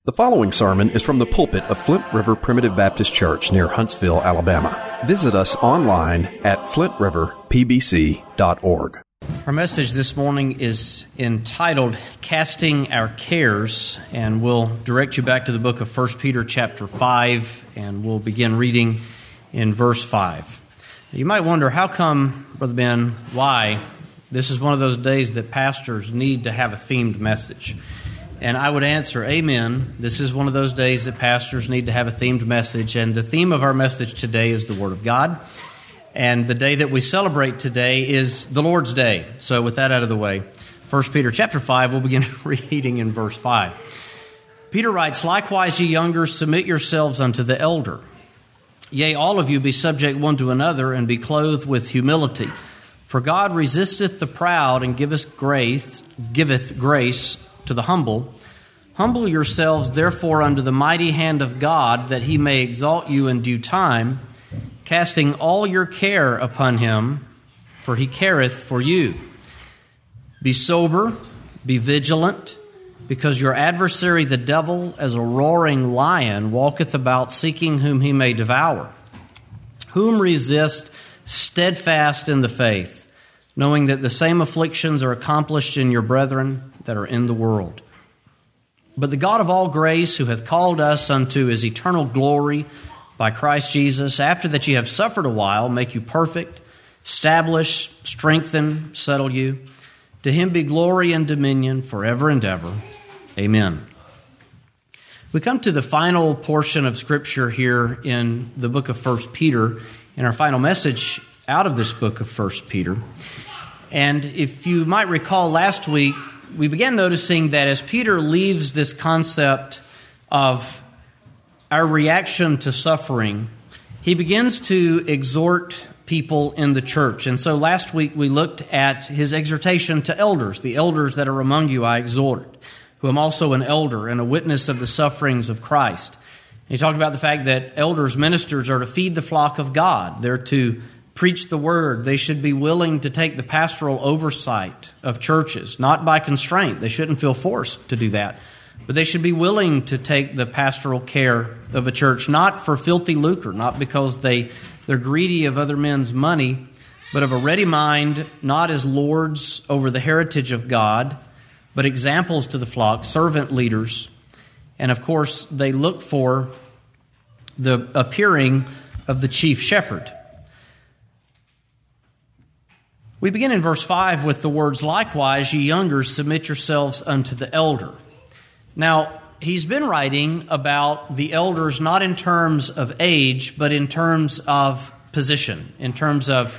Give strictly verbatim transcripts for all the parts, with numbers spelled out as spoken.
The following sermon is from the pulpit of Flint River Primitive Baptist Church near Huntsville, Alabama. Visit us online at flint river p b c dot org. Our message this morning is entitled, Casting Our Cares, and we'll direct you back to the book of First Peter chapter five, and we'll begin reading in verse five. You might wonder, how come, Brother Ben, why? This is one of those days that pastors need to have a themed message. And I would answer, amen. This is one of those days that pastors need to have a themed message. And the theme of our message today is the Word of God. And the day that we celebrate today is the Lord's Day. So with that out of the way, First Peter chapter five, we'll begin reading in verse five. Peter writes, Likewise, ye younger, submit yourselves unto the elder. Yea, all of you be subject one to another, and be clothed with humility. For God resisteth the proud, and giveth grace, giveth grace to the humble. Humble yourselves, therefore, under the mighty hand of God, that he may exalt you in due time, casting all your care upon him, for he careth for you. Be sober, be vigilant, because your adversary the devil, as a roaring lion, walketh about seeking whom he may devour. Whom resist steadfast in the faith, knowing that the same afflictions are accomplished in your brethren that are in the world. But the God of all grace, who hath called us unto his eternal glory by Christ Jesus, after that ye have suffered a while, make you perfect, establish, strengthen, settle you. To him be glory and dominion forever and ever. Amen. We come to the final portion of Scripture here in the book of First Peter, in our final message out of this book of First Peter. And if you might recall last week, we began noticing that as Peter leaves this concept of our reaction to suffering, he begins to exhort people in the church. And so last week we looked at his exhortation to elders. The elders that are among you I exhort, who am also an elder and a witness of the sufferings of Christ. And he talked about the fact that elders, ministers, are to feed the flock of God. They're to preach the word. They should be willing to take the pastoral oversight of churches, not by constraint. They shouldn't feel forced to do that. But they should be willing to take the pastoral care of a church, not for filthy lucre, not because they, they're greedy of other men's money, but of a ready mind, not as lords over the heritage of God, but examples to the flock, servant leaders. And of course, they look for the appearing of the chief shepherd. We begin in verse five with the words, Likewise, ye younger, submit yourselves unto the elder. Now, he's been writing about the elders not in terms of age, but in terms of position, in terms of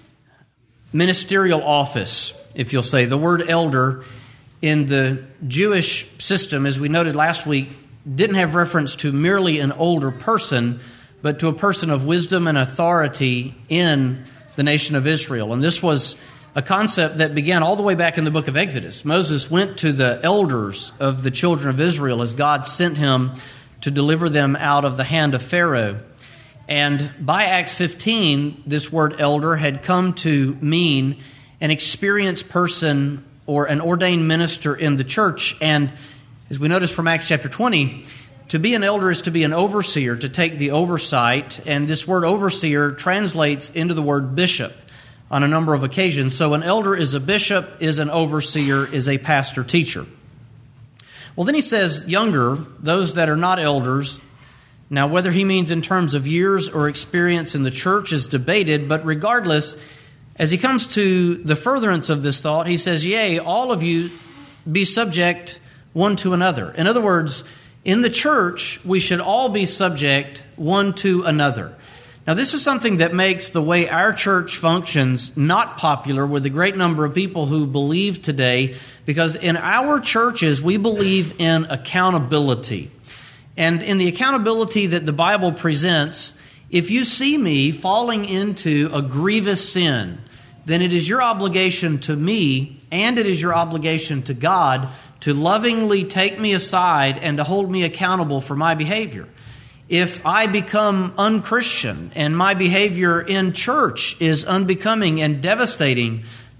ministerial office, if you'll say. The word elder in the Jewish system, as we noted last week, didn't have reference to merely an older person, but to a person of wisdom and authority in the nation of Israel. And this was a concept that began all the way back in the book of Exodus. Moses went to the elders of the children of Israel as God sent him to deliver them out of the hand of Pharaoh. And by Acts fifteen, this word elder had come to mean an experienced person or an ordained minister in the church. And as we notice from Acts chapter twenty, to be an elder is to be an overseer, to take the oversight. And this word overseer translates into the word bishop on a number of occasions. So an elder is a bishop, is an overseer, is a pastor teacher. Well, then he says younger, those that are not elders. Now, whether he means in terms of years or experience in the church is debated, but regardless, as he comes to the furtherance of this thought, he says, Yea, all of you be subject one to another. In other words, in the church, we should all be subject one to another. Now, this is something that makes the way our church functions not popular with a great number of people who believe today, because in our churches, we believe in accountability. And in the accountability that the Bible presents, if you see me falling into a grievous sin, then it is your obligation to me, and it is your obligation to God to lovingly take me aside and to hold me accountable for my behavior. If I become unchristian and my behavior in church is unbecoming and devastating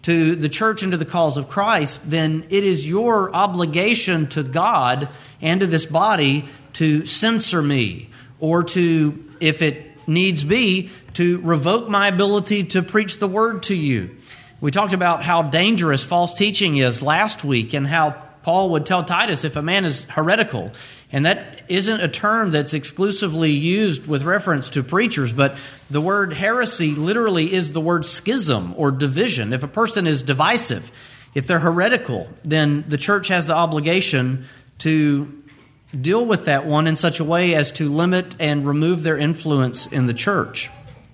to the church and to the cause of Christ, then it is your obligation to God and to this body to censor me, or to, if it needs be, to revoke my ability to preach the word to you. We talked about how dangerous false teaching is last week, and how Paul would tell Titus if a man is heretical. And that isn't a term that's exclusively used with reference to preachers, but the word heresy literally is the word schism or division. If a person is divisive, if they're heretical, then the church has the obligation to deal with that one in such a way as to limit and remove their influence in the church.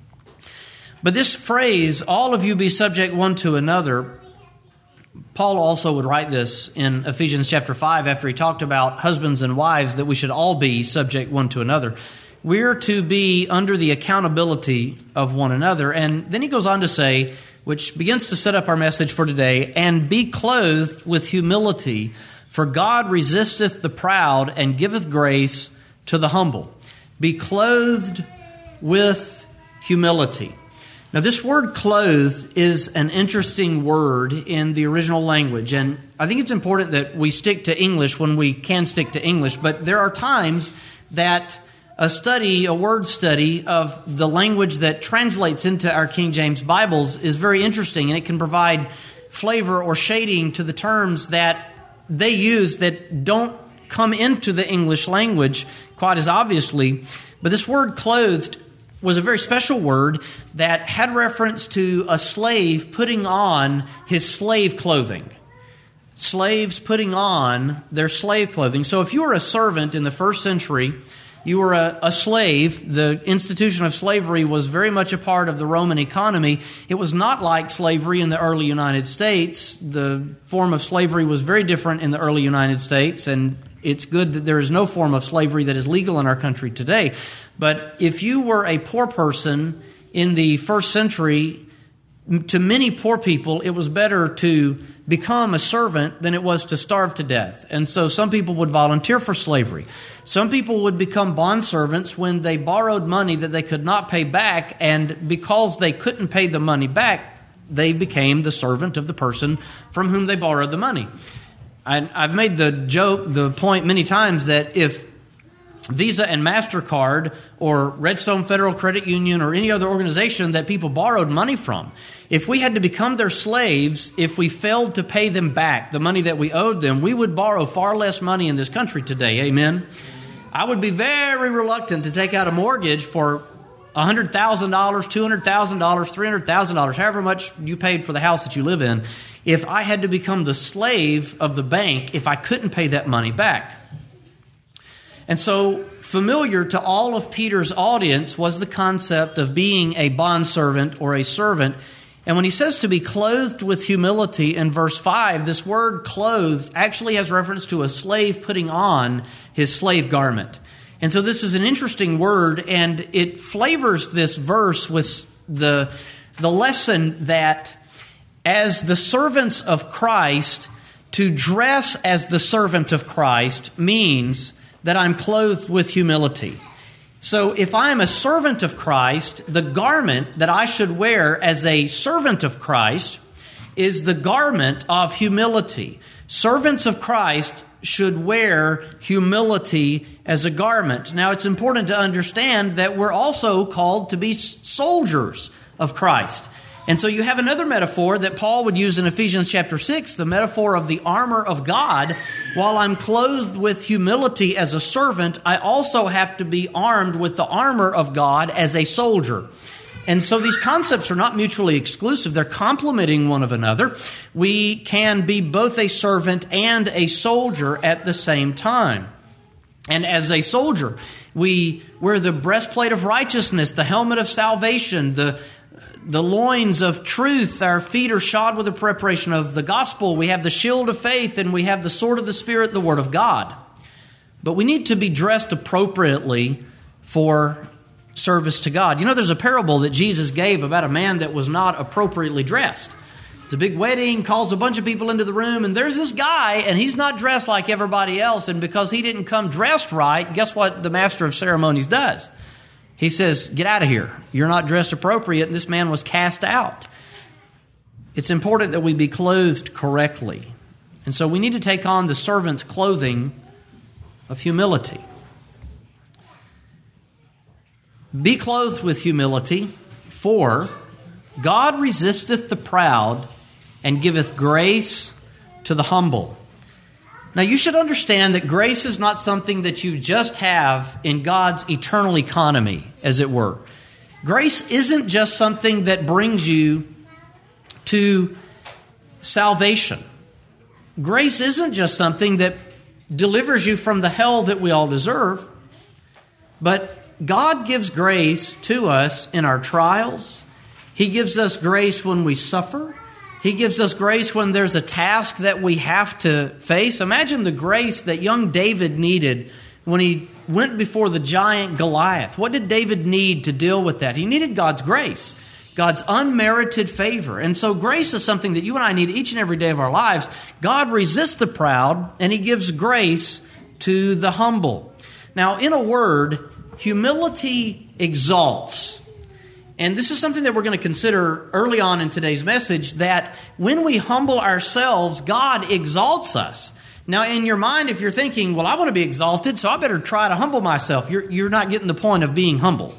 But this phrase, all of you be subject one to another, Paul also would write this in Ephesians chapter five after he talked about husbands and wives, that we should all be subject one to another. We're to be under the accountability of one another. And then he goes on to say, which begins to set up our message for today, and be clothed with humility, for God resisteth the proud and giveth grace to the humble. Be clothed with humility. Now, this word clothed is an interesting word in the original language, and I think it's important that we stick to English when we can stick to English, but there are times that a study, a word study of the language that translates into our King James Bibles is very interesting, and it can provide flavor or shading to the terms that they use that don't come into the English language quite as obviously. But this word clothed was a very special word that had reference to a slave putting on his slave clothing. Slaves putting on their slave clothing. So if you were a servant in the first century, you were a, a slave. The institution of slavery was very much a part of the Roman economy. It was not like slavery in the early United States. The form of slavery was very different in the early United States, and it's good that there is no form of slavery that is legal in our country today. But if you were a poor person in the first century, to many poor people, it was better to become a servant than it was to starve to death. And so some people would volunteer for slavery. Some people would become bondservants when they borrowed money that they could not pay back, and because they couldn't pay the money back, they became the servant of the person from whom they borrowed the money. I, I've made the joke, the point many times, that if Visa and MasterCard or Redstone Federal Credit Union or any other organization that people borrowed money from, if we had to become their slaves, if we failed to pay them back the money that we owed them, we would borrow far less money in this country today. Amen? I would be very reluctant to take out a mortgage for one hundred thousand dollars, two hundred thousand dollars, three hundred thousand dollars, however much you paid for the house that you live in, if I had to become the slave of the bank if I couldn't pay that money back. And so familiar to all of Peter's audience was the concept of being a bondservant or a servant. And when he says to be clothed with humility in verse five, this word clothed actually has reference to a slave putting on his slave garment. And so this is an interesting word, and it flavors this verse with the, the lesson that as the servants of Christ, to dress as the servant of Christ means that I'm clothed with humility. So if I'm a servant of Christ, the garment that I should wear as a servant of Christ is the garment of humility. Servants of Christ should wear humility as a garment. Now, it's important to understand that we're also called to be soldiers of Christ. And so you have another metaphor that Paul would use in Ephesians chapter six, the metaphor of the armor of God. While I'm clothed with humility as a servant, I also have to be armed with the armor of God as a soldier. And so these concepts are not mutually exclusive. They're complementing one of another. We can be both a servant and a soldier at the same time. And as a soldier, we wear the breastplate of righteousness, the helmet of salvation, the The loins of truth. Our feet are shod with the preparation of the gospel. We have the shield of faith, and we have the sword of the Spirit, the word of God. But we need to be dressed appropriately for service to God. You know, there's a parable that Jesus gave about a man that was not appropriately dressed. It's a big wedding, calls a bunch of people into the room, and there's this guy, and he's not dressed like everybody else. And because he didn't come dressed right, guess what the master of ceremonies does? He says, get out of here. You're not dressed appropriate. And this man was cast out. it's important that we be clothed correctly. And so we need to take on the servant's clothing of humility. Be clothed with humility, for God resisteth the proud and giveth grace to the humble. Now you should understand that grace is not something that you just have in God's eternal economy, as it were. Grace isn't just something that brings you to salvation. Grace isn't just something that delivers you from the hell that we all deserve, but God gives grace to us in our trials. He gives us grace when we suffer. He gives us grace when there's a task that we have to face. Imagine the grace that young David needed when he went before the giant Goliath. What did David need to deal with that? He needed God's grace, God's unmerited favor. And so grace is something that you and I need each and every day of our lives. God resists the proud, and He gives grace to the humble. Now, in a word, humility exalts. And this is something that we're going to consider early on in today's message, that when we humble ourselves, God exalts us. Now, in your mind, if you're thinking, well, I want to be exalted, so I better try to humble myself, you're, you're not getting the point of being humble.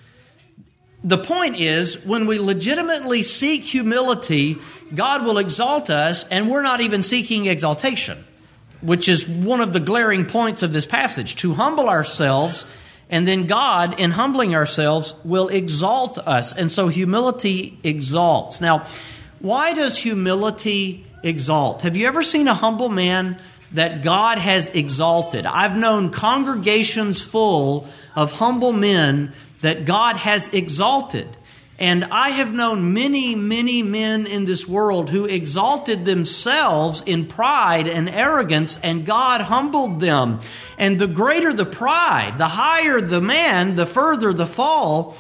The point is, when we legitimately seek humility, God will exalt us, and we're not even seeking exaltation, which is one of the glaring points of this passage. To humble ourselves, and then God, in humbling ourselves, will exalt us. And so humility exalts. Now, why does humility exalt? Have you ever seen a humble man that God has exalted? I've known congregations full of humble men that God has exalted. And I have known many, many men in this world who exalted themselves in pride and arrogance, and God humbled them. And the greater the pride, the higher the man, the further the fall.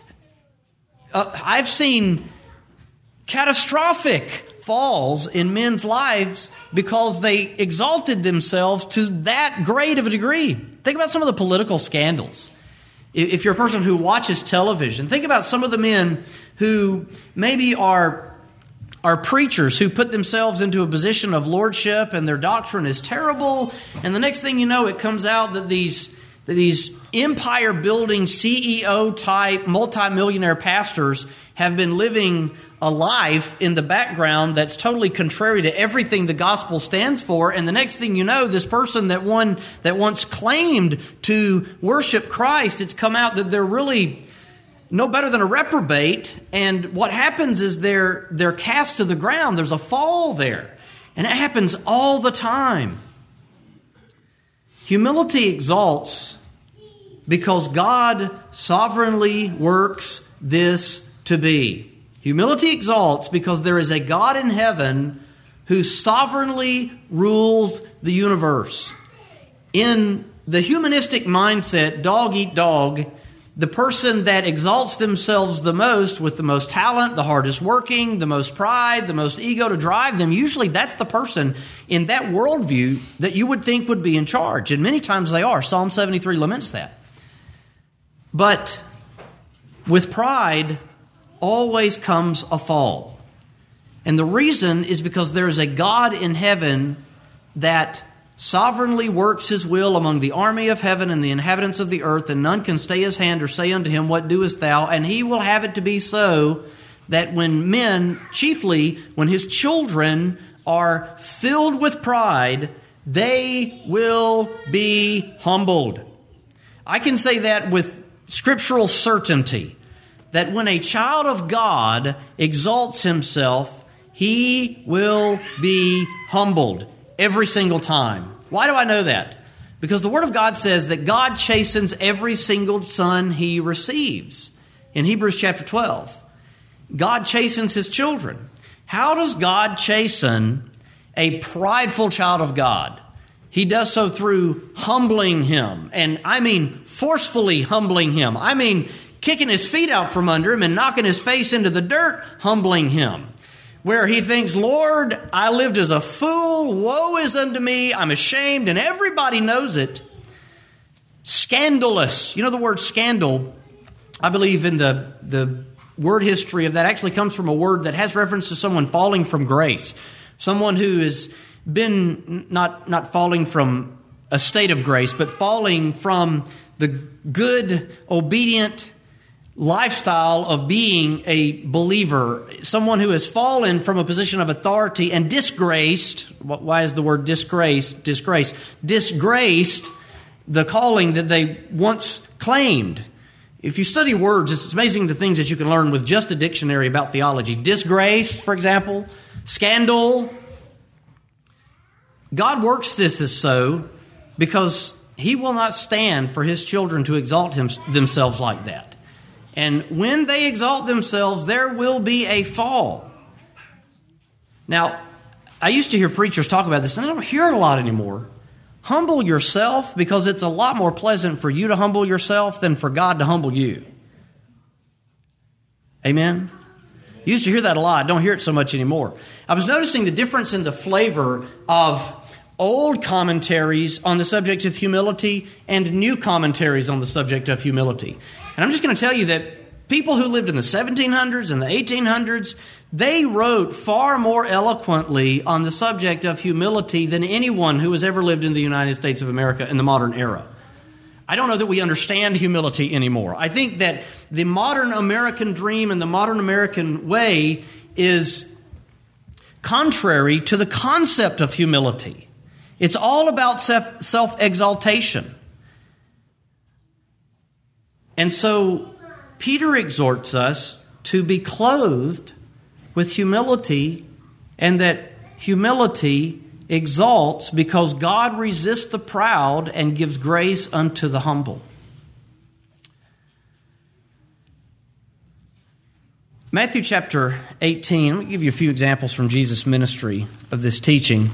Uh, I've seen catastrophic falls in men's lives because they exalted themselves to that great of a degree. Think about some of the political scandals. If you're a person who watches television, think about some of the men who maybe are, are preachers who put themselves into a position of lordship and their doctrine is terrible. And the next thing you know, it comes out that these, that these empire-building C E O-type multimillionaire pastors have been living a life in the background that's totally contrary to everything the gospel stands for. And the next thing you know, this person that one that once claimed to worship Christ, it's come out that they're really no better than a reprobate. And what happens is they're they're cast to the ground. There's a fall there. And it happens all the time. Humility exalts because God sovereignly works this to be. Humility exalts because there is a God in heaven who sovereignly rules the universe. In the humanistic mindset, dog eat dog, the person that exalts themselves the most with the most talent, the hardest working, the most pride, the most ego to drive them, usually that's the person in that worldview that you would think would be in charge. And many times they are. Psalm seventy-three laments that. But with pride always comes a fall. And the reason is because there is a God in heaven that sovereignly works His will among the army of heaven and the inhabitants of the earth, and none can stay His hand or say unto Him, what doest thou? And He will have it to be so that when men, chiefly when His children, are filled with pride, they will be humbled. I can say that with scriptural certainty, that when a child of God exalts himself, he will be humbled every single time. Why do I know that? Because the Word of God says that God chastens every single son He receives. In Hebrews chapter twelve, God chastens His children. How does God chasten a prideful child of God? He does so through humbling him. And I mean forcefully humbling him. I mean kicking his feet out from under him and knocking his face into the dirt, humbling him. Where he thinks, Lord, I lived as a fool. Woe is unto me. I'm ashamed. And everybody knows it. Scandalous. You know the word scandal, I believe in the, the word history of that actually comes from a word that has reference to someone falling from grace. Someone who has been not, not falling from a state of grace, but falling from the good, obedient lifestyle of being a believer. Someone who has fallen from a position of authority and disgraced. Why is the word disgrace? Disgrace. Disgraced the calling that they once claimed. If you study words, it's amazing the things that you can learn with just a dictionary about theology. Disgrace, for example, scandal. God works this as so because He will not stand for His children to exalt him, themselves like that. And when they exalt themselves, there will be a fall. Now, I used to hear preachers talk about this, and I don't hear it a lot anymore. Humble yourself, because it's a lot more pleasant for you to humble yourself than for God to humble you. Amen? You used to hear that a lot. I don't hear it so much anymore. I was noticing the difference in the flavor of old commentaries on the subject of humility and new commentaries on the subject of humility. And I'm just going to tell you that people who lived in the seventeen hundreds and the eighteen hundreds, they wrote far more eloquently on the subject of humility than anyone who has ever lived in the United States of America in the modern era. I don't know that we understand humility anymore. I think that the modern American dream and the modern American way is contrary to the concept of humility. It's all about self-exaltation. And so Peter exhorts us to be clothed with humility, and that humility exalts because God resists the proud and gives grace unto the humble. Matthew chapter eighteen, let me give you a few examples from Jesus' ministry of this teaching.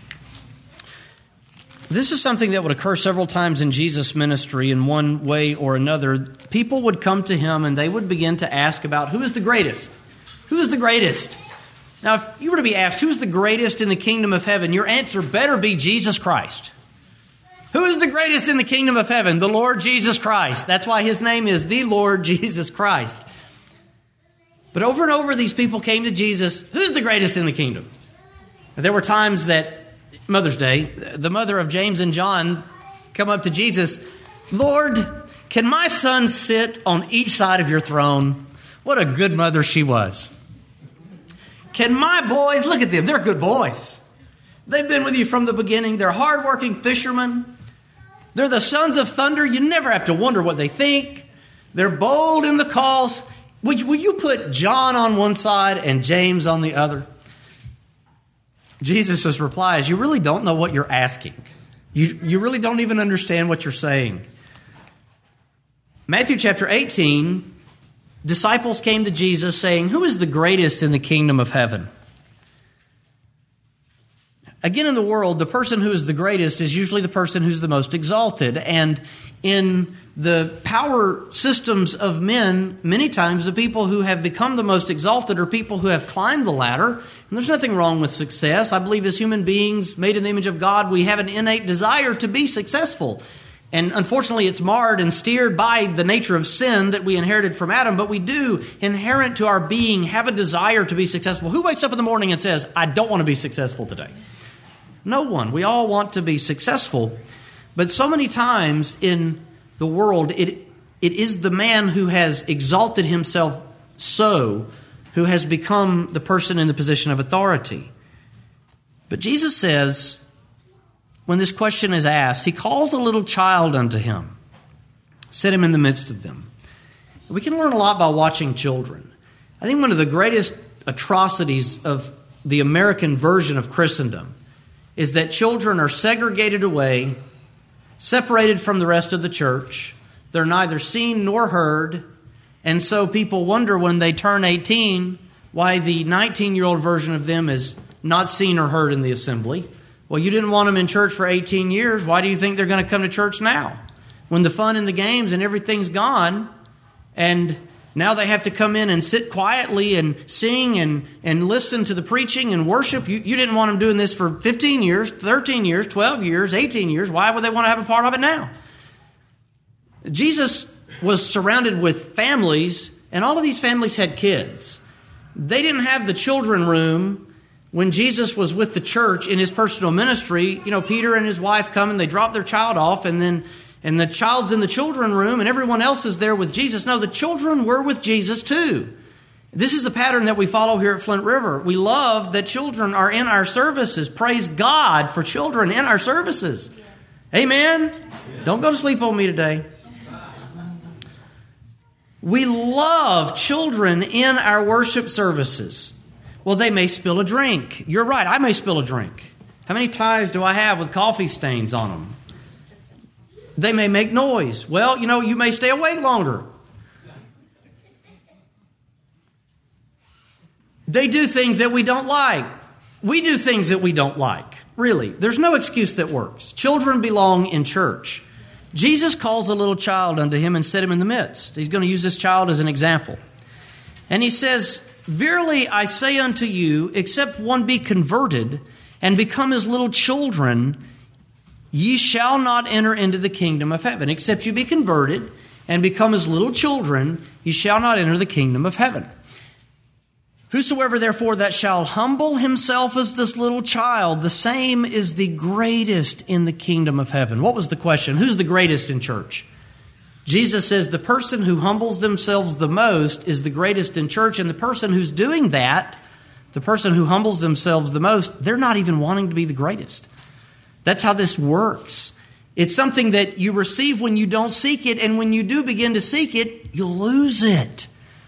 This is something that would occur several times in Jesus' ministry in one way or another. People would come to Him and they would begin to ask about who is the greatest? Who is the greatest? Now, if you were to be asked, who's the greatest in the kingdom of heaven? Your answer better be Jesus Christ. Who is the greatest in the kingdom of heaven? The Lord Jesus Christ. That's why His name is the Lord Jesus Christ. But over and over, these people came to Jesus, who's the greatest in the kingdom? There were times that, Mother's Day, the mother of James and John come up to Jesus, Lord, can my son sit on each side of your throne? What a good mother she was. Can my boys, look at them, they're good boys. They've been with you from the beginning. They're hardworking fishermen. They're the sons of thunder. You never have to wonder what they think. They're bold in the cause. Will you, will you put John on one side and James on the other? Jesus' reply is, you really don't know what you're asking. You, you really don't even understand what you're saying. Matthew chapter eighteen, disciples came to Jesus saying, who is the greatest in the kingdom of heaven? Again, in the world, the person who is the greatest is usually the person who's the most exalted. And in the power systems of men, many times the people who have become the most exalted are people who have climbed the ladder. And there's nothing wrong with success. I believe as human beings made in the image of God, we have an innate desire to be successful. And unfortunately, it's marred and steered by the nature of sin that we inherited from Adam. But we do, inherent to our being, have a desire to be successful. Who wakes up in the morning and says, I don't want to be successful today? No one. We all want to be successful. But so many times in the world, it it is the man who has exalted himself so, who has become the person in the position of authority. But Jesus says, when this question is asked, He calls a little child unto Him, set him in the midst of them. We can learn a lot by watching children. I think one of the greatest atrocities of the American version of Christendom is that children are segregated away, separated from the rest of the church. They're neither seen nor heard. And so people wonder when they turn eighteen why the nineteen-year-old version of them is not seen or heard in the assembly. Well, you didn't want them in church for eighteen years. Why do you think they're going to come to church now? When the fun and the games and everything's gone, and now they have to come in and sit quietly and sing and, and listen to the preaching and worship. You, you didn't want them doing this for fifteen years, thirteen years, twelve years, eighteen years. Why would they want to have a part of it now? Jesus was surrounded with families And all of these families had kids. They didn't have the children room when Jesus was with the church in his personal ministry. You know, Peter and his wife come and they drop their child off, and then and the child's in the children room and everyone else is there with Jesus. No, the children were with Jesus too. This is the pattern that we follow here at Flint River. We love that children are in our services. Praise God for children in our services. Amen? Don't go to sleep on me today. We love children in our worship services. Well, they may spill a drink. You're right, I may spill a drink. How many ties do I have with coffee stains on them? They may make noise. Well, you know, you may stay awake longer. They do things that we don't like. We do things that we don't like. Really, there's no excuse that works. Children belong in church. Jesus calls a little child unto him and set him in the midst. He's going to use this child as an example. And he says, "Verily I say unto you, except one be converted and become as little children, ye shall not enter into the kingdom of heaven." Except you be converted and become as little children, ye shall not enter the kingdom of heaven. "Whosoever therefore that shall humble himself as this little child, the same is the greatest in the kingdom of heaven." What was the question? Who's the greatest in church? Jesus says the person who humbles themselves the most is the greatest in church, and the person who's doing that, the person who humbles themselves the most, they're not even wanting to be the greatest. That's how this works. It's something that you receive when you don't seek it, and when you do begin to seek it, you'll lose it.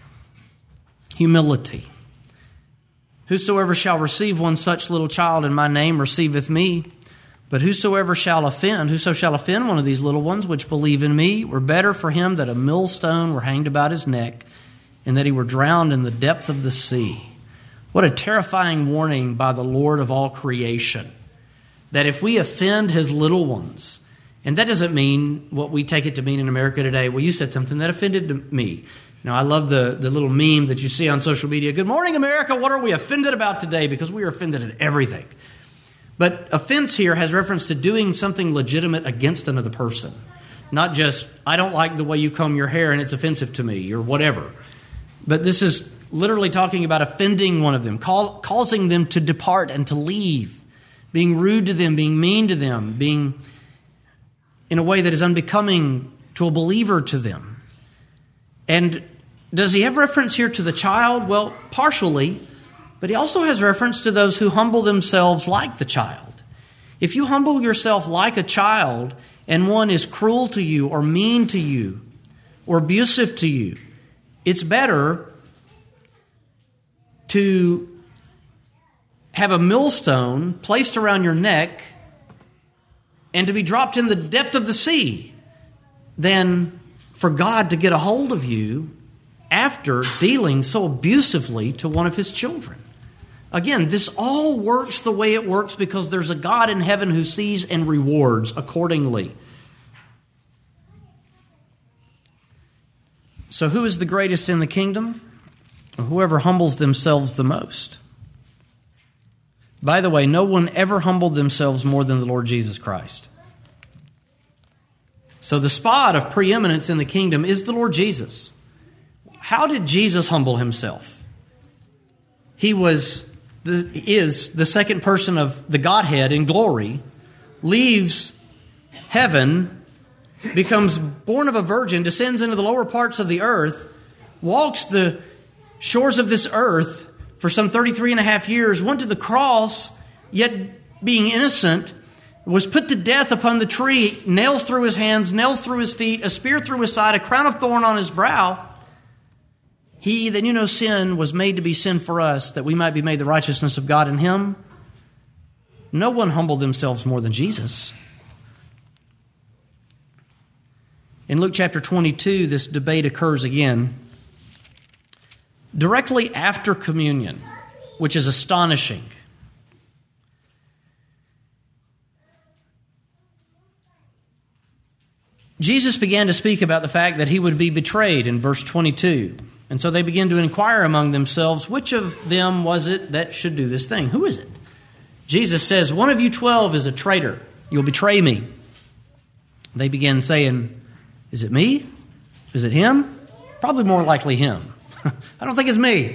Humility. "Whosoever shall receive one such little child in my name receiveth me. But whosoever shall offend, whoso shall offend one of these little ones which believe in me, were better for him that a millstone were hanged about his neck, and that he were drowned in the depth of the sea." What a terrifying warning by the Lord of all creation. That if we offend his little ones, and that doesn't mean what we take it to mean in America today, well, you said something that offended me. Now, I love the, the little meme that you see on social media. "Good morning, America. What are we offended about today?" Because we are offended at everything. But offense here has reference to doing something legitimate against another person. Not just, I don't like the way you comb your hair and it's offensive to me or whatever. But this is literally talking about offending one of them, call, causing them to depart and to leave, being rude to them, being mean to them, being in a way that is unbecoming to a believer to them. And does he have reference here to the child? Well, partially, but he also has reference to those who humble themselves like the child. If you humble yourself like a child and one is cruel to you or mean to you or abusive to you, it's better to have a millstone placed around your neck and to be dropped in the depth of the sea than for God to get a hold of you after dealing so abusively to one of his children. Again, this all works the way it works because there's a God in heaven who sees and rewards accordingly. So who is the greatest in the kingdom? Whoever humbles themselves the most. By the way, no one ever humbled themselves more than the Lord Jesus Christ. So the spot of preeminence in the kingdom is the Lord Jesus. How did Jesus humble himself? He was the, is the second person of the Godhead in glory, leaves heaven, becomes born of a virgin, descends into the lower parts of the earth, walks the shores of this earth for some thirty-three and a half years, went to the cross, yet being innocent, was put to death upon the tree, nails through his hands, nails through his feet, a spear through his side, a crown of thorn on his brow. He that knew no sin was made to be sin for us, that we might be made the righteousness of God in him. No one humbled themselves more than Jesus. In Luke chapter twenty-two, this debate occurs again. Directly after communion, which is astonishing. Jesus began to speak about the fact that he would be betrayed in verse twenty-two. And so they began to inquire among themselves, which of them was it that should do this thing? Who is it? Jesus says, one of you twelve is a traitor. You'll betray me. They began saying, is it me? Is it him? Probably more likely him. I don't think it's me.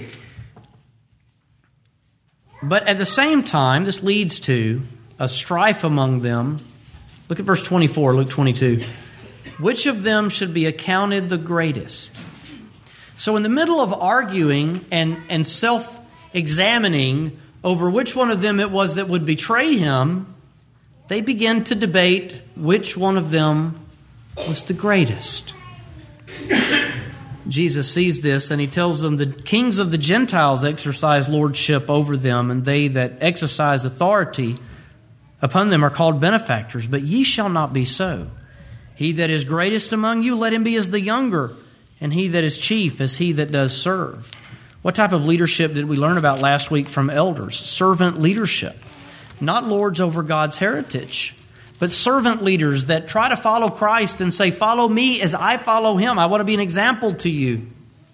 But at the same time, this leads to a strife among them. Look at verse twenty-four, Luke twenty-two. Which of them should be accounted the greatest? So in the middle of arguing and, and self-examining over which one of them it was that would betray him, they begin to debate which one of them was the greatest. Jesus sees this and he tells them, the kings of the Gentiles exercise lordship over them, and they that exercise authority upon them are called benefactors. But ye shall not be so. He that is greatest among you, let him be as the younger, and he that is chief as he that does serve. What type of leadership did we learn about last week from elders? Servant leadership. Not lords over God's heritage, but servant leaders that try to follow Christ and say, follow me as I follow him. I want to be an example to you.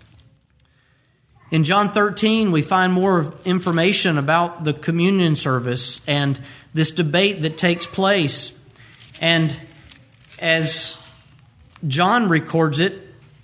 In John thirteen, we find more information about the communion service and this debate that takes place. And as John records it,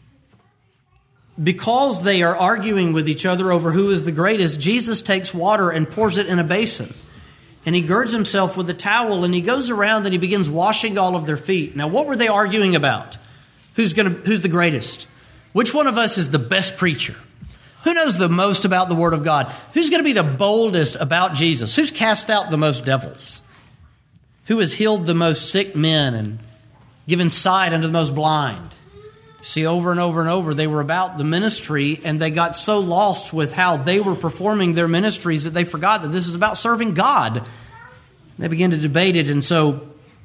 because they are arguing with each other over who is the greatest, Jesus takes water and pours it in a basin. And he girds himself with a towel and he goes around and he begins washing all of their feet. Now, what were they arguing about? Who's going to, who's the greatest? Which one of us is the best preacher? Who knows the most about the Word of God? Who's going to be the boldest about Jesus? Who's cast out the most devils? Who has healed the most sick men and given sight unto the most blind? See, over and over and over, they were about the ministry, and they got so lost with how they were performing their ministries that they forgot that this is about serving God. They began to debate it, and so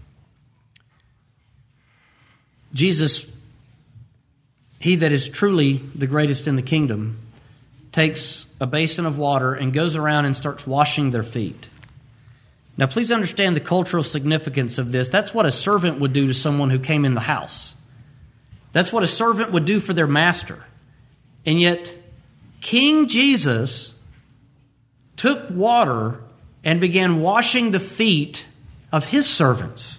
Jesus, he that is truly the greatest in the kingdom, takes a basin of water and goes around and starts washing their feet. Now, please understand the cultural significance of this. That's what a servant would do to someone who came in the house. That's what a servant would do for their master. And yet, King Jesus took water and began washing the feet of his servants.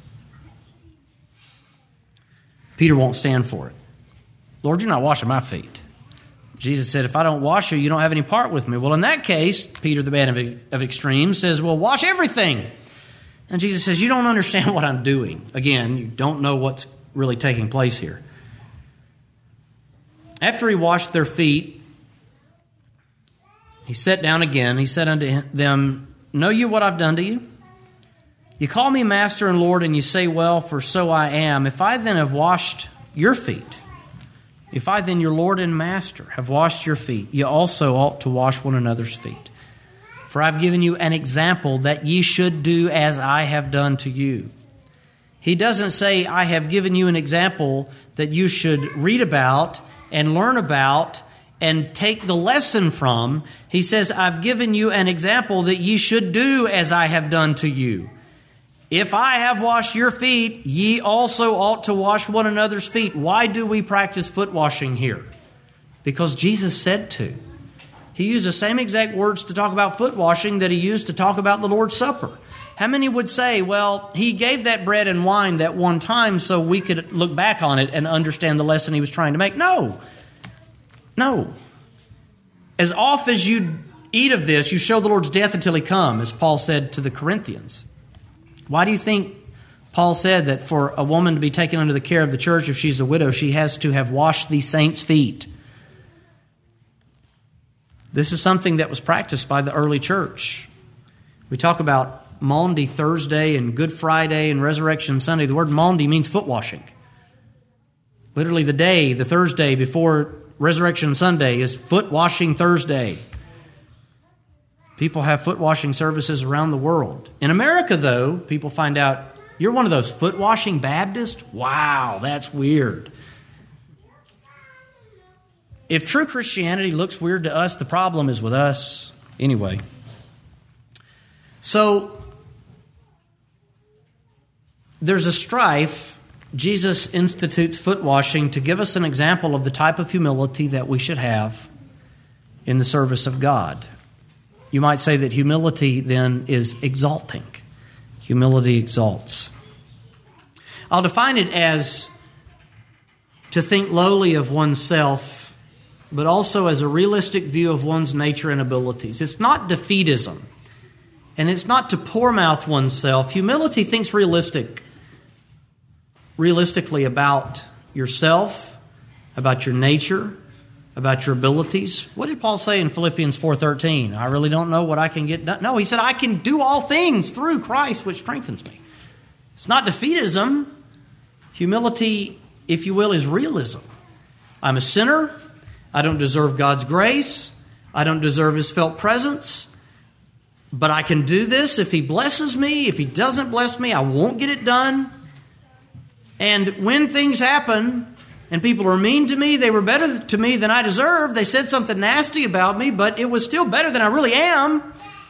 Peter won't stand for it. Lord, you're not washing my feet. Jesus said, if I don't wash you, you don't have any part with me. Well, in that case, Peter, the man of, of extremes, says, well, wash everything. And Jesus says, you don't understand what I'm doing. Again, you don't know what's really taking place here. After he washed their feet, he sat down again. He said unto them, know you what I've done to you? You call me Master and Lord, and you say, well, for so I am. If I then have washed your feet, if I then, your Lord and Master, have washed your feet, you also ought to wash one another's feet. For I've given you an example that ye should do as I have done to you. He doesn't say, I have given you an example that you should read about and learn about and take the lesson from. He says, I've given you an example that ye should do as I have done to you. If I have washed your feet, ye also ought to wash one another's feet. Why do we practice foot washing here? Because Jesus said to. He used the same exact words to talk about foot washing that he used to talk about the Lord's Supper. How many would say, well, he gave that bread and wine that one time so we could look back on it and understand the lesson he was trying to make? No. No. As oft as you eat of this, you show the Lord's death until he come, as Paul said to the Corinthians. Why do you think Paul said that for a woman to be taken under the care of the church, if she's a widow, she has to have washed the saints' feet? This is something that was practiced by the early church. We talk about Maundy Thursday and Good Friday and Resurrection Sunday. The word Maundy means foot washing. Literally the day, the Thursday before Resurrection Sunday is foot washing Thursday. People have foot washing services around the world. In America, though, people find out, you're one of those foot washing Baptists? Wow, that's weird. If true Christianity looks weird to us, the problem is with us. Anyway. So, there's a strife. Jesus institutes foot washing to give us an example of the type of humility that we should have in the service of God. You might say that humility then is exalting. Humility exalts. I'll define it as to think lowly of oneself but also as a realistic view of one's nature and abilities. It's not defeatism, and it's not to poor-mouth oneself. Humility thinks realistic, realistically about yourself, about your nature, about your abilities. What did Paul say in Philippians four thirteen? I really don't know what I can get done. No, he said, I can do all things through Christ, which strengthens me. It's not defeatism. Humility, if you will, is realism. I'm a sinner. I don't deserve God's grace. I don't deserve His felt presence. But I can do this if He blesses me. If He doesn't bless me, I won't get it done. And when things happen and people are mean to me, they were better to me than I deserved. They said something nasty about me, but it was still better than I really am.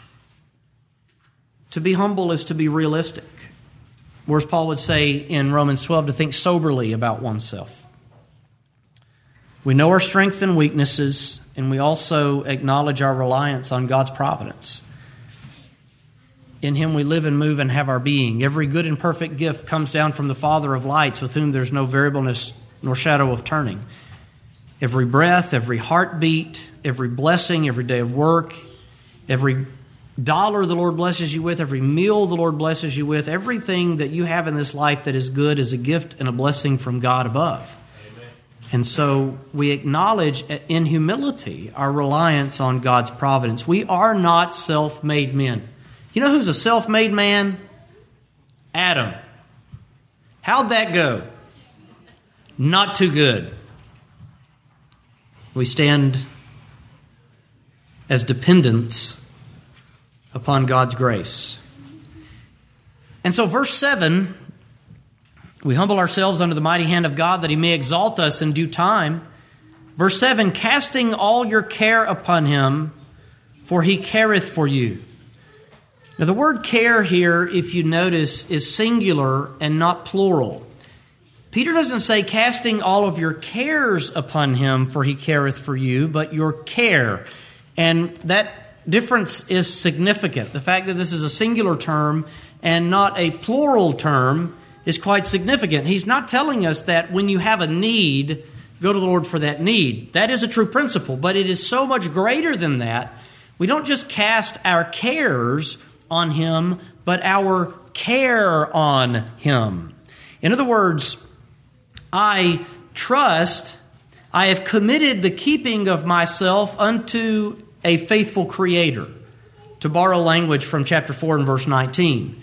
To be humble is to be realistic. Or as Paul would say in Romans twelve, to think soberly about oneself. We know our strengths and weaknesses, and we also acknowledge our reliance on God's providence. In Him we live and move and have our being. Every good and perfect gift comes down from the Father of lights, with whom there's no variableness nor shadow of turning. Every breath, every heartbeat, every blessing, every day of work, every dollar the Lord blesses you with, every meal the Lord blesses you with, everything that you have in this life that is good is a gift and a blessing from God above. And so we acknowledge in humility our reliance on God's providence. We are not self-made men. You know who's a self-made man? Adam. How'd that go? Not too good. We stand as dependents upon God's grace. And so verse seven, we humble ourselves under the mighty hand of God that He may exalt us in due time. Verse seven, casting all your care upon Him, for He careth for you. Now the word care here, if you notice, is singular and not plural. Peter doesn't say casting all of your cares upon Him, for He careth for you, but your care. And that difference is significant. The fact that this is a singular term and not a plural term is quite significant. He's not telling us that when you have a need, go to the Lord for that need. That is a true principle, but it is so much greater than that. We don't just cast our cares on Him, but our care on Him. In other words, I trust, I have committed the keeping of myself unto a faithful Creator. To borrow language from chapter four and verse nineteen.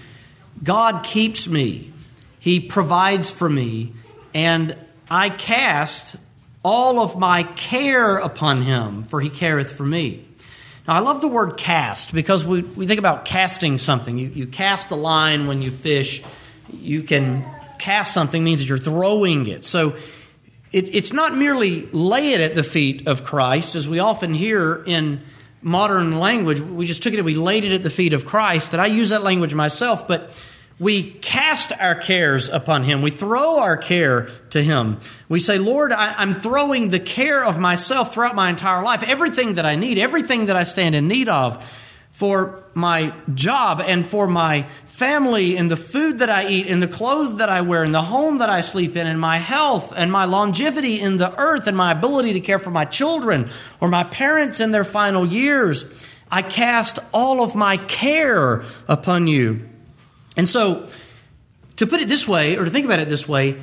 God keeps me. He provides for me, and I cast all of my care upon Him, for He careth for me. Now, I love the word cast because we, we think about casting something. You, you cast a line when you fish. You can cast something means that you're throwing it. So it, it's not merely lay it at the feet of Christ, as we often hear in modern language. We just took it and we laid it at the feet of Christ, and I use that language myself, but we cast our cares upon Him. We throw our care to Him. We say, Lord, I, I'm throwing the care of myself throughout my entire life. Everything that I need, everything that I stand in need of for my job and for my family and the food that I eat and the clothes that I wear and the home that I sleep in and my health and my longevity in the earth and my ability to care for my children or my parents in their final years. I cast all of my care upon you. And so, to put it this way, or to think about it this way,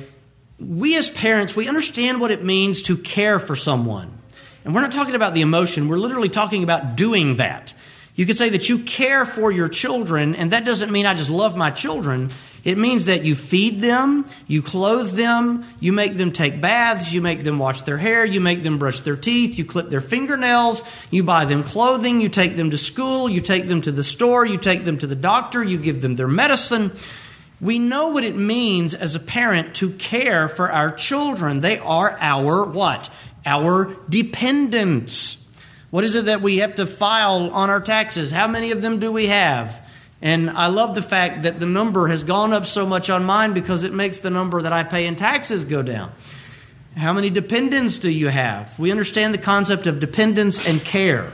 we as parents, we understand what it means to care for someone. And we're not talking about the emotion, we're literally talking about doing that. You could say that you care for your children, and that doesn't mean I just love my children. It means that you feed them, you clothe them, you make them take baths, you make them wash their hair, you make them brush their teeth, you clip their fingernails, you buy them clothing, you take them to school, you take them to the store, you take them to the doctor, you give them their medicine. We know what it means as a parent to care for our children. They are our what? Our dependents. What is it that we have to file on our taxes? How many of them do we have? And I love the fact that the number has gone up so much on mine because it makes the number that I pay in taxes go down. How many dependents do you have? We understand the concept of dependence and care.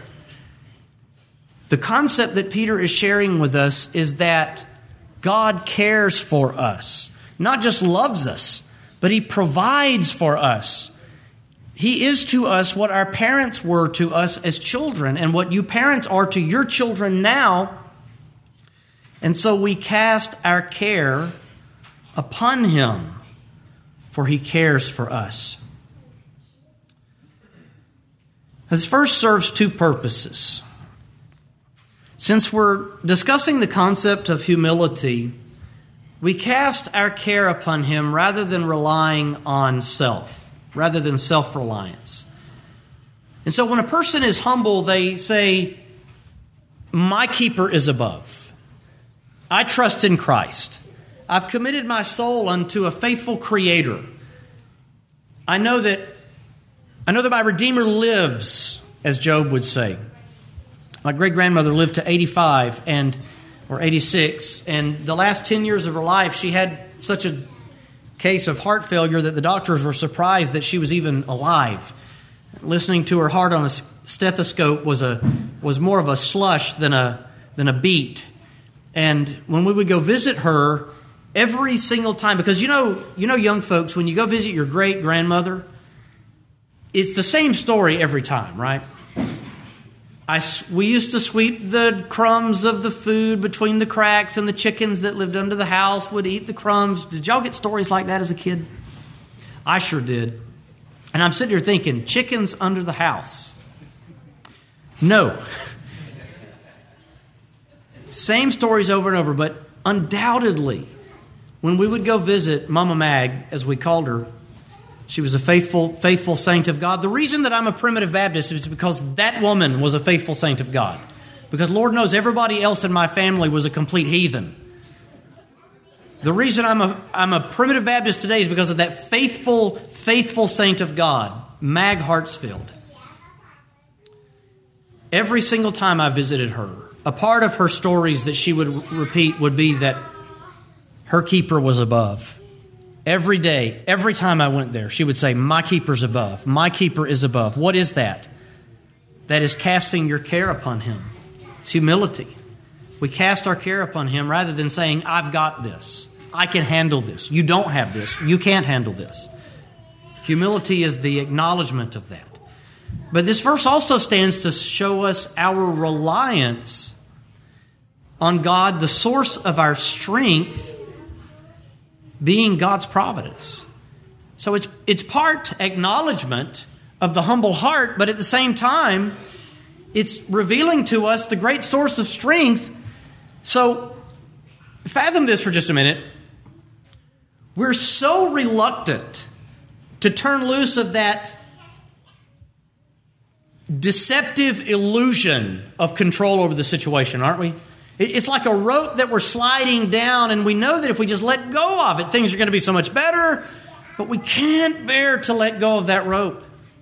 The concept that Peter is sharing with us is that God cares for us, not just loves us, but He provides for us. He is to us what our parents were to us as children and what you parents are to your children now. And so we cast our care upon Him, for He cares for us. This verse serves two purposes. Since we're discussing the concept of humility, we cast our care upon Him rather than relying on self, rather than self-reliance. And so when a person is humble, they say, my keeper is above. I trust in Christ. I've committed my soul unto a faithful Creator. I know that I know that my Redeemer lives, as Job would say. My great-grandmother lived to eighty-five and or eighty-six, and the last ten years of her life, she had such a case of heart failure that the doctors were surprised that she was even alive. Listening to her heart on a stethoscope was a was more of a slush than a than a beat. And when we would go visit her, every single time, because you know, you know, young folks, when you go visit your great-grandmother, it's the same story every time, right? I, we used to sweep the crumbs of the food between the cracks, and the chickens that lived under the house would eat the crumbs. Did y'all get stories like that as a kid? I sure did. And I'm sitting here thinking, chickens under the house. No. Same stories over and over, but undoubtedly, when we would go visit Mama Mag, as we called her, she was a faithful, faithful saint of God. The reason that I'm a primitive Baptist is because that woman was a faithful saint of God. Because Lord knows everybody else in my family was a complete heathen. The reason I'm a, I'm a primitive Baptist today is because of that faithful, faithful saint of God, Mag Hartsfield. Every single time I visited her, a part of her stories that she would repeat would be that her keeper was above. Every day, every time I went there, she would say, my keeper's above. My keeper is above. What is that? That is casting your care upon Him. It's humility. We cast our care upon Him rather than saying, I've got this. I can handle this. You don't have this. You can't handle this. Humility is the acknowledgement of that. But this verse also stands to show us our reliance on God, the source of our strength, being God's providence. So it's it's part acknowledgement of the humble heart, but at the same time, it's revealing to us the great source of strength. So fathom this for just a minute. We're so reluctant to turn loose of that deceptive illusion of control over the situation, aren't we? It's like a rope that we're sliding down, and we know that if we just let go of it, things are going to be so much better, but we can't bear to let go of that rope.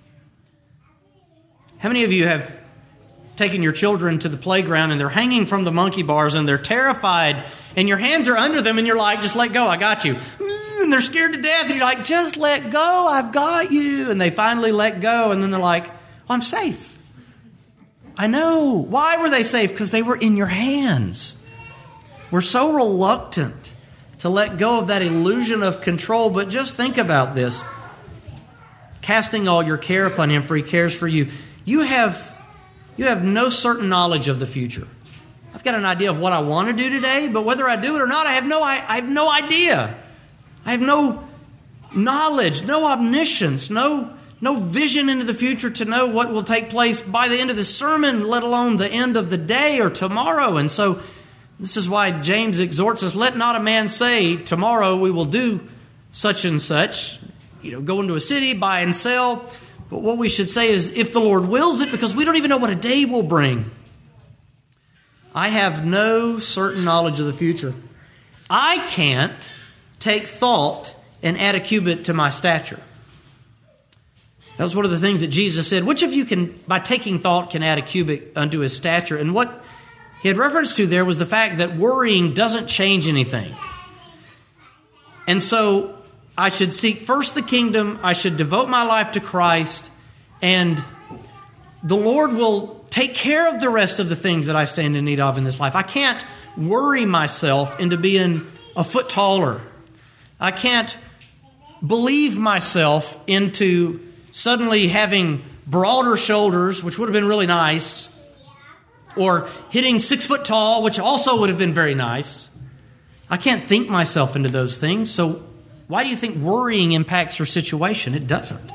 How many of you have taken your children to the playground and they're hanging from the monkey bars and they're terrified and your hands are under them and you're like, just let go, I got you. And they're scared to death and you're like, just let go, I've got you. And they finally let go and then they're like, oh, I'm safe. I know. Why were they safe? Because they were in your hands. We're so reluctant to let go of that illusion of control, but just think about this. Casting all your care upon Him, for He cares for you. You have, you have no certain knowledge of the future. I've got an idea of what I want to do today, but whether I do it or not, I have no, I, I have no idea. I have no knowledge, no omniscience, no No vision into the future to know what will take place by the end of the sermon, let alone the end of the day or tomorrow. And so this is why James exhorts us, let not a man say, tomorrow we will do such and such, you know, go into a city, buy and sell. But what we should say is, if the Lord wills it, because we don't even know what a day will bring. I have no certain knowledge of the future. I can't take thought and add a cubit to my stature. That was one of the things that Jesus said. Which of you can, by taking thought, can add a cubit unto his stature? And what he had reference to there was the fact that worrying doesn't change anything. And so I should seek first the kingdom. I should devote my life to Christ. And the Lord will take care of the rest of the things that I stand in need of in this life. I can't worry myself into being a foot taller. I can't believe myself into suddenly having broader shoulders, which would have been really nice, or hitting six foot tall, which also would have been very nice. I can't think myself into those things, so why do you think worrying impacts your situation? It doesn't.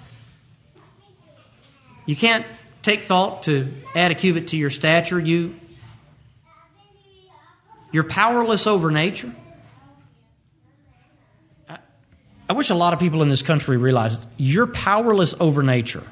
You can't take thought to add a cubit to your stature. You, you're powerless over nature. I, I wish a lot of people in this country realized you're powerless over nature.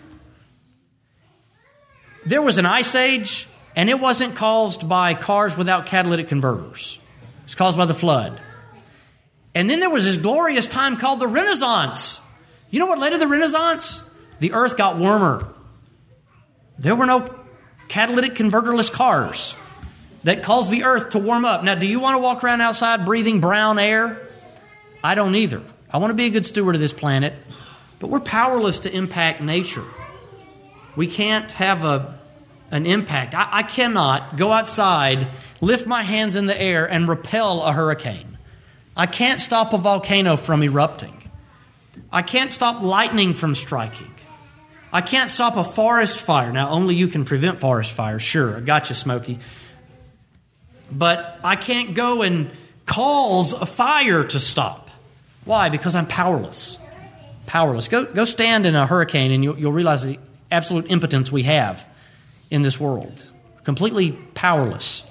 There was an ice age, and it wasn't caused by cars without catalytic converters. It was caused by the flood. And then there was this glorious time called the Renaissance. You know what led to the Renaissance? The earth got warmer. There were no catalytic converterless cars that caused the earth to warm up. Now, do you want to walk around outside breathing brown air? I don't either. I want to be a good steward of this planet, but we're powerless to impact nature. We can't have a, an impact. I, I cannot go outside, lift my hands in the air, and repel a hurricane. I can't stop a volcano from erupting. I can't stop lightning from striking. I can't stop a forest fire. Now, only you can prevent forest fires. Sure, I got you, Smokey. But I can't go and cause a fire to stop. Why? Because I'm powerless. Powerless. Go, go stand in a hurricane and you'll, you'll realize the absolute impotence we have in this world. Completely powerless.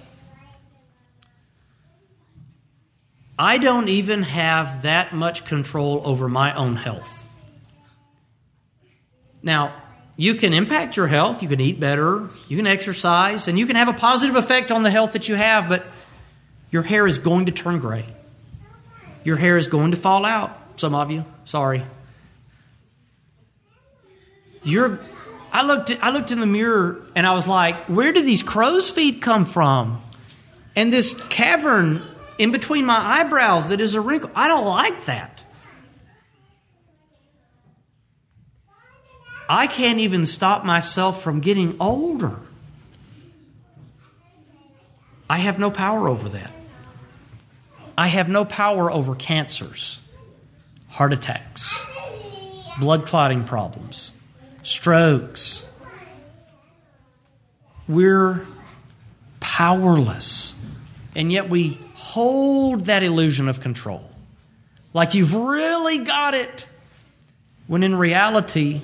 I don't even have that much control over my own health. Now, you can impact your health, you can eat better, you can exercise, and you can have a positive effect on the health that you have, but your hair is going to turn gray. Your hair is going to fall out, some of you. Sorry. You're, I looked at, I looked in the mirror and I was like, where do these crow's feet come from? And this cavern in between my eyebrows that is a wrinkle. I don't like that. I can't even stop myself from getting older. I have no power over that. I have no power over cancers, heart attacks, blood clotting problems, strokes. We're powerless. And yet we hold that illusion of control. Like you've really got it. When in reality,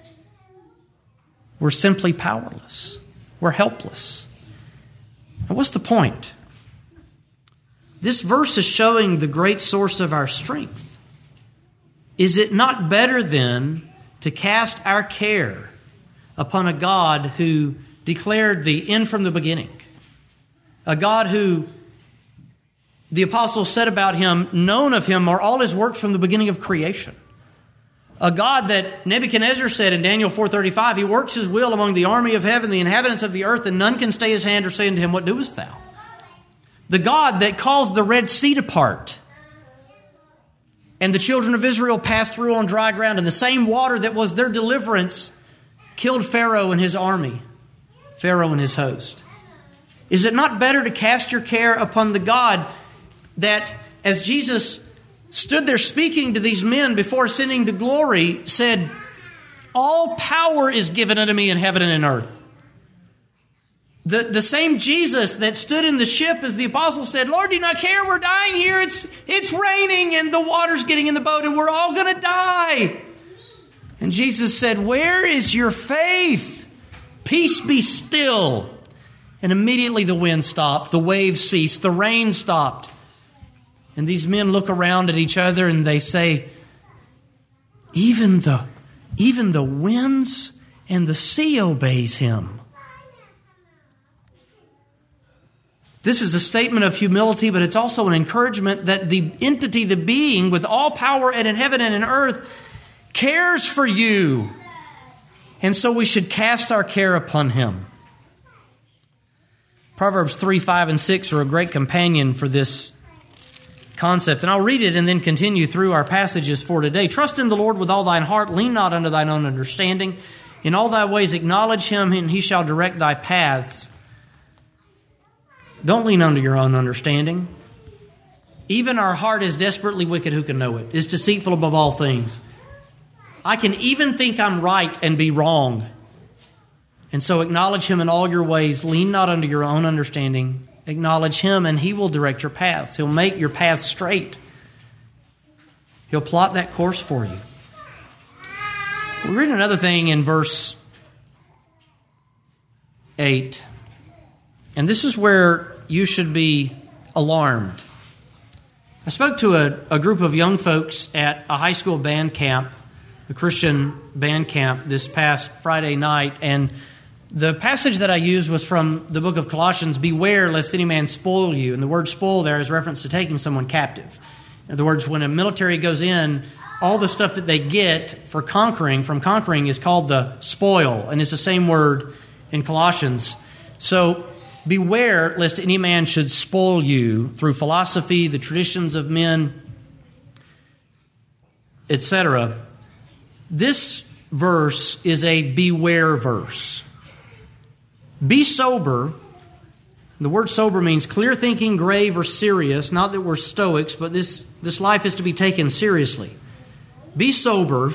we're simply powerless. We're helpless. And what's the point? This verse is showing the great source of our strength. Is it not better then to cast our care upon a God who declared the end from the beginning? A God who, the apostles said about him, known of him are all his works from the beginning of creation. A God that Nebuchadnezzar said in Daniel four thirty-five, he works his will among the army of heaven, the inhabitants of the earth, and none can stay his hand or say unto him, what doest thou? The God that caused the Red Sea to part, and the children of Israel passed through on dry ground, and the same water that was their deliverance killed Pharaoh and his army, Pharaoh and his host. Is it not better to cast your care upon the God that, as Jesus stood there speaking to these men before ascending to glory, said, all power is given unto me in heaven and in earth. The, the same Jesus that stood in the ship as the apostles said, Lord, do you not care? We're dying here. It's, it's raining and the water's getting in the boat and we're all going to die. And Jesus said, where is your faith? Peace be still. And immediately the wind stopped. The waves ceased. The rain stopped. And these men look around at each other and they say, even the, even the winds and the sea obeys him. This is a statement of humility, but it's also an encouragement that the entity, the being with all power and in heaven and in earth, cares for you. And so we should cast our care upon him. Proverbs three, five, and six are a great companion for this concept. And I'll read it and then continue through our passages for today. Trust in the Lord with all thine heart. Lean not unto thine own understanding. In all thy ways acknowledge him, and he shall direct thy paths. Don't lean unto your own understanding. Even our heart is desperately wicked. Who can know it? It's deceitful above all things I can even think I'm right and be wrong. And so acknowledge Him in all your ways. Lean not unto your own understanding. Acknowledge Him and He will direct your paths. He'll make your paths straight. He'll plot that course for you. We read another thing in verse eight. And this is where you should be alarmed. I spoke to a, a group of young folks at a high school band camp, a Christian band camp, this past Friday night. And the passage that I used was from the book of Colossians, beware lest any man spoil you. And the word spoil there is reference to taking someone captive. In other words, when a military goes in, all the stuff that they get for conquering, from conquering, is called the spoil. And it's the same word in Colossians. So beware lest any man should spoil you through philosophy, the traditions of men, et cetera. This verse is a beware verse. Be sober. The word sober means clear thinking, grave, or serious. Not that we're stoics, but this, this life is to be taken seriously. Be sober.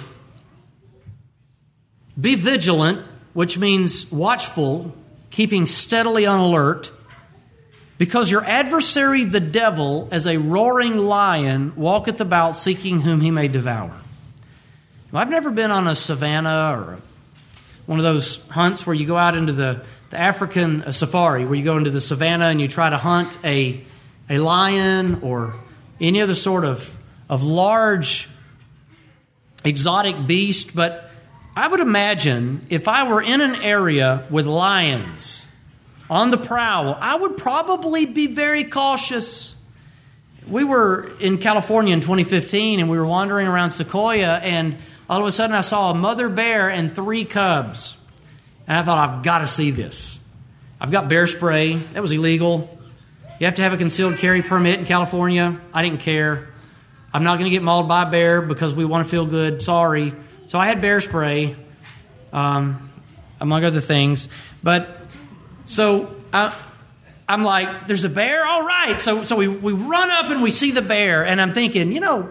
Be vigilant, which means watchful, keeping steadily on alert, because your adversary, the devil, as a roaring lion, walketh about seeking whom he may devour. Now, I've never been on a savanna or one of those hunts where you go out into the, the African uh, safari, where you go into the savannah and you try to hunt a, a lion or any other sort of, of large exotic beast. But I would imagine if I were in an area with lions on the prowl, I would probably be very cautious. We were in California in twenty fifteen, and we were wandering around Sequoia, and all of a sudden I saw a mother bear and three cubs. And I thought, I've got to see this. I've got bear spray. That was illegal. You have to have a concealed carry permit in California. I didn't care. I'm not going to get mauled by a bear because we want to feel good. Sorry. So I had bear spray, um, among other things. But so I, I'm like, there's a bear? All right. So so we, we run up and we see the bear. And I'm thinking, you know,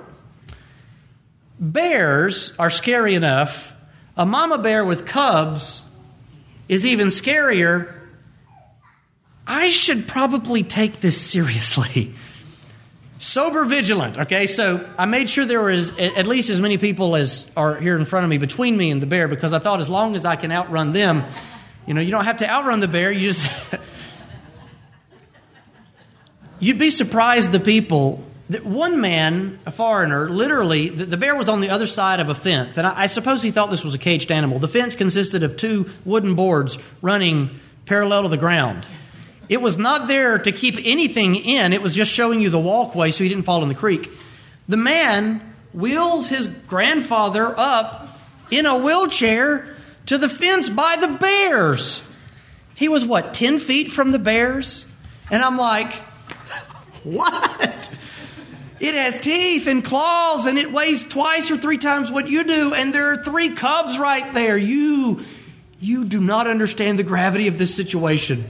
bears are scary enough. A mama bear with cubs is even scarier. I should probably take this seriously. Sober vigilant, okay? So I made sure there was at least as many people as are here in front of me, between me and the bear, because I thought as long as I can outrun them, you know, you don't have to outrun the bear. You just... You'd be surprised the people... that one man, a foreigner, literally, the, the bear was on the other side of a fence. And I, I suppose he thought this was a caged animal. The fence consisted of two wooden boards running parallel to the ground. It was not there to keep anything in. It was just showing you the walkway so he didn't fall in the creek. The man wheels his grandfather up in a wheelchair to the fence by the bears. He was, what, ten feet from the bears? And I'm like, what? It has teeth and claws, and it weighs twice or three times what you do, and there are three cubs right there. You, you do not understand the gravity of this situation.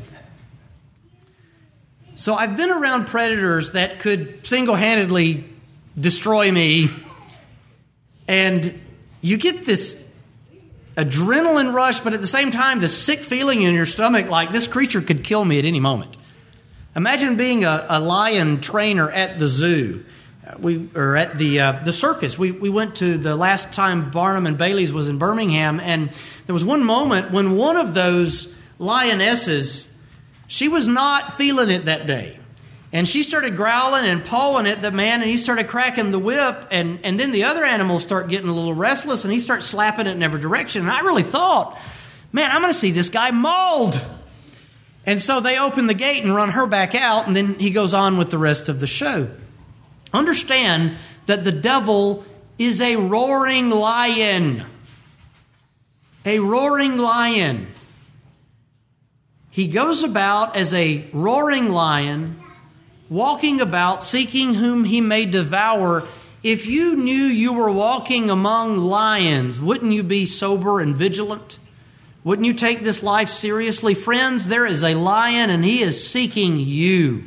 So I've been around predators that could single-handedly destroy me, and you get this adrenaline rush, but at the same time, this sick feeling in your stomach like this creature could kill me at any moment. Imagine being a, a lion trainer at the zoo. We or at the uh, the circus. We we went to the last time Barnum and Bailey's was in Birmingham, and there was one moment when one of those lionesses, she was not feeling it that day, and she started growling and pawing at the man, and he started cracking the whip, and and then the other animals start getting a little restless, and he starts slapping it in every direction. And I really thought, man, I'm going to see this guy mauled. And so they open the gate and run her back out, and then he goes on with the rest of the show. Understand that the devil is a roaring lion. A roaring lion. He goes about as a roaring lion, walking about, seeking whom he may devour. If you knew you were walking among lions, wouldn't you be sober and vigilant? Wouldn't you take this life seriously? Friends, there is a lion, and he is seeking you.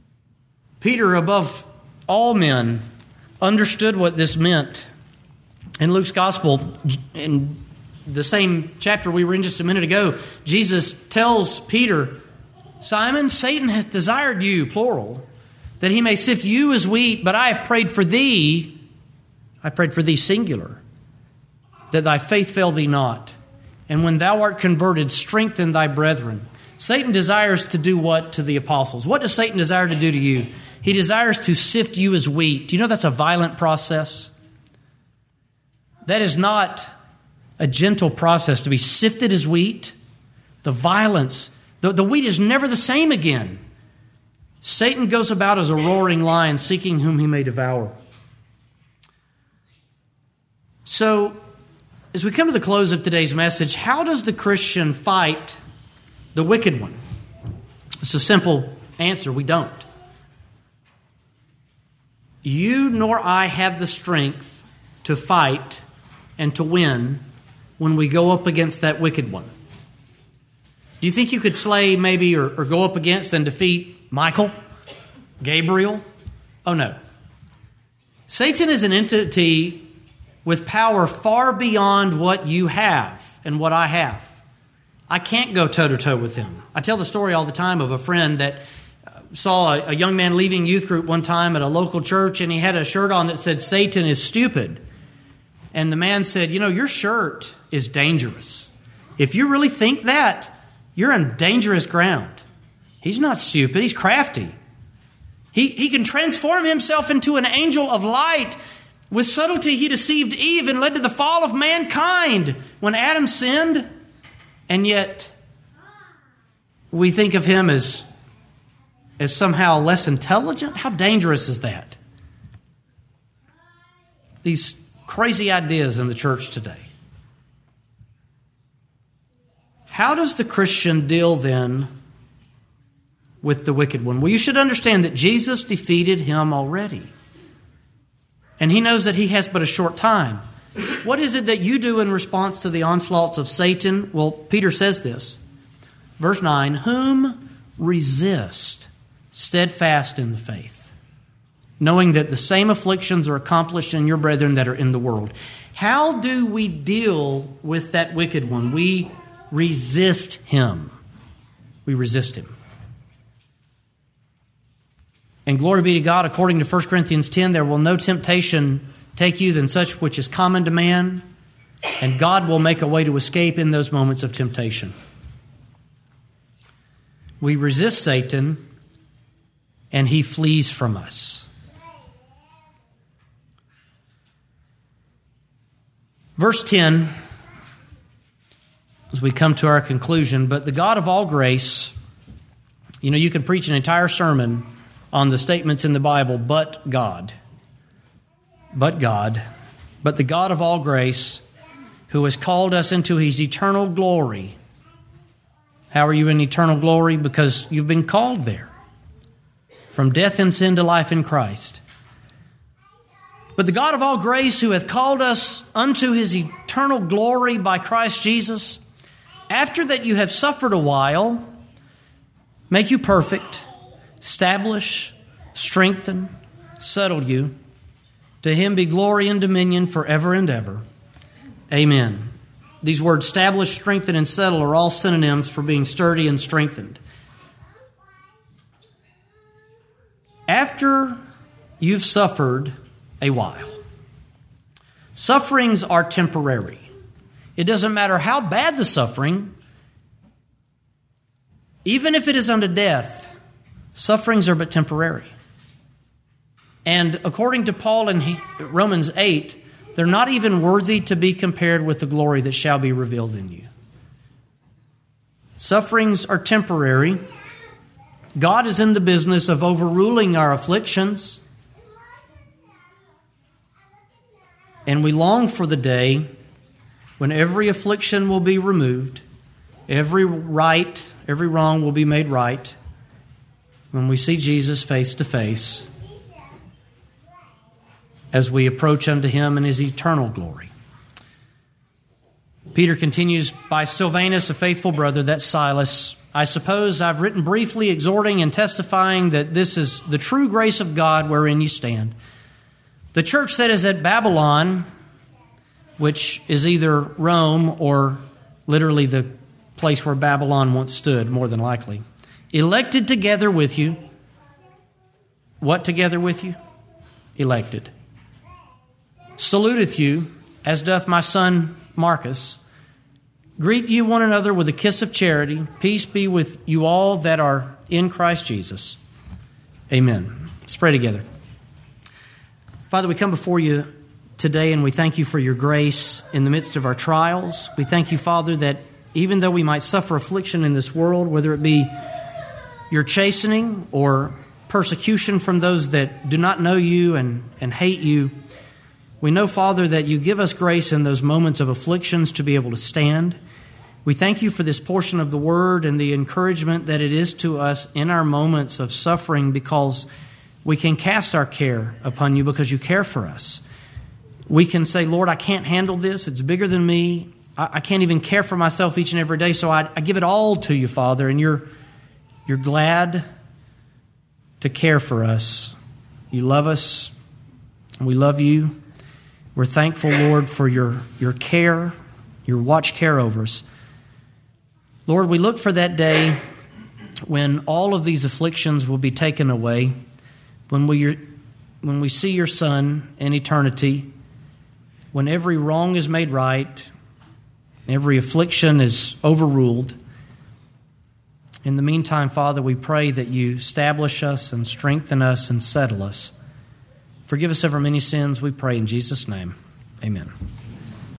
Peter, above all men, understood what this meant. In Luke's Gospel, in the same chapter we were in just a minute ago, Jesus tells Peter, Simon, Satan hath desired you, plural, that he may sift you as wheat, but I have prayed for thee, I prayed for thee, singular, that thy faith fail thee not. And when thou art converted, strengthen thy brethren. Satan desires to do what to the apostles? What does Satan desire to do to you? He desires to sift you as wheat. Do you know that's a violent process? That is not a gentle process to be sifted as wheat. The violence, the, the wheat is never the same again. Satan goes about as a roaring lion, seeking whom he may devour. So, as we come to the close of today's message, how does the Christian fight the wicked one? It's a simple answer. We don't. You nor I have the strength to fight and to win when we go up against that wicked one. Do you think you could slay maybe or, or go up against and defeat Michael? Gabriel? Oh no. Satan is an entity with power far beyond what you have and what I have. I can't go toe-to-toe with him. I tell the story all the time of a friend that saw a, a young man leaving youth group one time at a local church, and he had a shirt on that said, Satan is stupid. And the man said, you know, your shirt is dangerous. If you really think that, you're on dangerous ground. He's not stupid. He's crafty. He, he can transform himself into an angel of light. With subtlety, he deceived Eve and led to the fall of mankind when Adam sinned. And yet, we think of him as, as somehow less intelligent. How dangerous is that? These crazy ideas in the church today. How does the Christian deal then with the wicked one? Well, you should understand that Jesus defeated him already. And he knows that he has but a short time. What is it that you do in response to the onslaughts of Satan? Well, Peter says this. Verse nine, whom resist steadfast in the faith, knowing that the same afflictions are accomplished in your brethren that are in the world. How do we deal with that wicked one? We resist him. We resist him. And glory be to God, according to First Corinthians ten, there will no temptation take you than such which is common to man, and God will make a way to escape in those moments of temptation. We resist Satan, and he flees from us. Verse ten, as we come to our conclusion, but the God of all grace, you know, you can preach an entire sermon on the statements in the Bible, but God, but God, but the God of all grace, who has called us into his eternal glory. How are you in eternal glory? Because you've been called there. From death and sin to life in Christ. But the God of all grace, who hath called us unto his eternal glory by Christ Jesus, after that you have suffered a while, make you perfect, establish, strengthen, settle you. To him be glory and dominion forever and ever. Amen. These words, establish, strengthen, and settle, are all synonyms for being sturdy and strengthened. After you've suffered a while, sufferings are temporary. It doesn't matter how bad the suffering, even if it is unto death, sufferings are but temporary. And according to Paul in Romans eight, they're not even worthy to be compared with the glory that shall be revealed in you. Sufferings are temporary. God is in the business of overruling our afflictions. And we long for the day when every affliction will be removed, every right, every wrong will be made right, when we see Jesus face to face, as we approach unto him in his eternal glory. Peter continues, by Silvanus, a faithful brother, that's Silas. I suppose I've written briefly, exhorting and testifying that this is the true grace of God wherein you stand. The church that is at Babylon, which is either Rome or literally the place where Babylon once stood, more than likely, elected together with you. What together with you? Elected. Saluteth you, as doth my son Marcus. Greet you one another with a kiss of charity. Peace be with you all that are in Christ Jesus. Amen. Let's pray together. Father, we come before you today and we thank you for your grace in the midst of our trials. We thank you, Father, that even though we might suffer affliction in this world, whether it be your chastening or persecution from those that do not know you and, and hate you, we know, Father, that you give us grace in those moments of afflictions to be able to stand. We thank you for this portion of the Word and the encouragement that it is to us in our moments of suffering, because we can cast our care upon you because you care for us. We can say, Lord, I can't handle this. It's bigger than me. I, I can't even care for myself each and every day, so I, I give it all to you, Father, and you're, you're glad to care for us. You love us, and we love you. We're thankful, Lord, for your, your care, your watch care over us. Lord, we look for that day when all of these afflictions will be taken away, when we, when we see your Son in eternity, when every wrong is made right, every affliction is overruled. In the meantime, Father, we pray that you establish us and strengthen us and settle us. Forgive us of our many sins, we pray in Jesus' name. Amen.